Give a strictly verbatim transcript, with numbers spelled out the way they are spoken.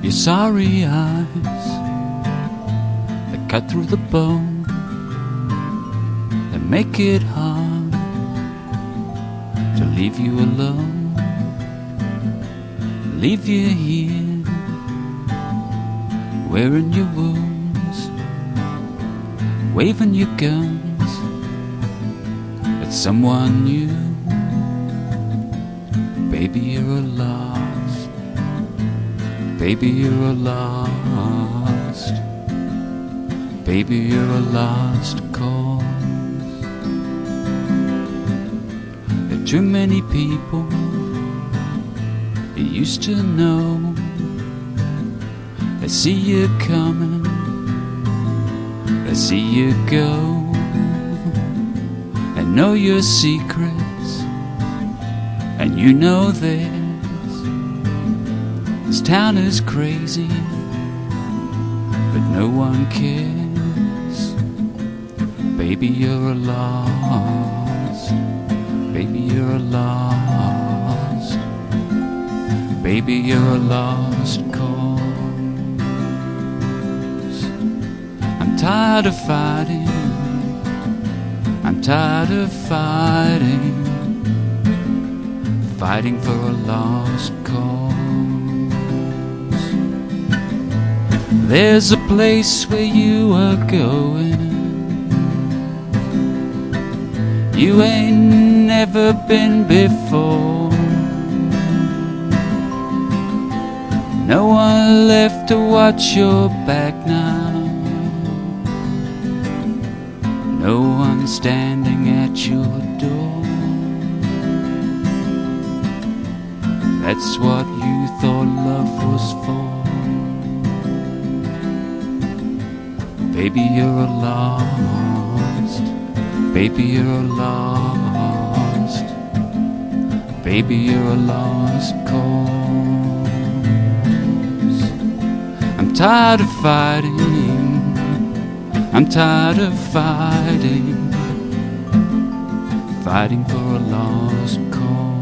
Your sorry eyes that cut through the bone, that make it hard to leave you alone, leave you here wearing your wounds, waving your guns at someone new. Baby, you're lost. Baby, you're lost. Baby, you're a lost cause. There are too many people you used to know. They see you coming, they see you go, they know your secrets, and you know theirs. This town is crazy, but no one cares. Baby, you're a lost. Baby, you're a lost. Baby, you're a lost cause. I'm tired of fighting. I'm tired of fighting. Fighting for a lost cause. There's a place where you are going. You ain't never been before. No one left to watch your back now. No one standing at your door. That's what you thought love was for. Baby, you're lost. Baby, you're lost. Baby, you're a lost cause. I'm tired of fighting. I'm tired of fighting. Fighting for a lost cause.